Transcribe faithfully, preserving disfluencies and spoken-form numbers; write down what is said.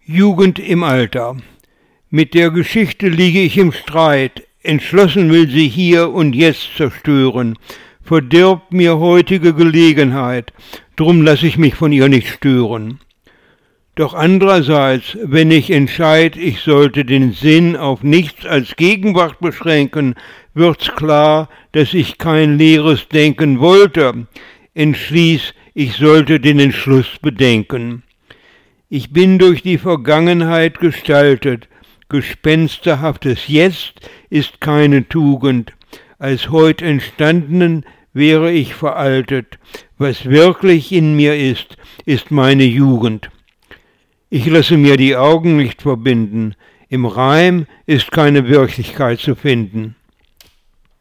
Jugend im Alter. Mit der Geschichte liege ich im Streit, entschlossen will sie hier und jetzt zerstören, verdirbt mir heutige Gelegenheit, drum lass ich mich von ihr nicht stören. Doch andererseits, wenn ich entscheid, ich sollte den Sinn auf nichts als Gegenwart beschränken, wird's klar, dass ich kein leeres Denken wollte, entschließ, ich sollte den Entschluss bedenken. Ich bin durch die Vergangenheit gestaltet, gespensterhaftes Jetzt ist keine Tugend, als heut entstandenen wäre ich veraltet, was wirklich in mir ist, ist meine Jugend. Ich lasse mir die Augen nicht verbinden, im Reim ist keine Wirklichkeit zu finden.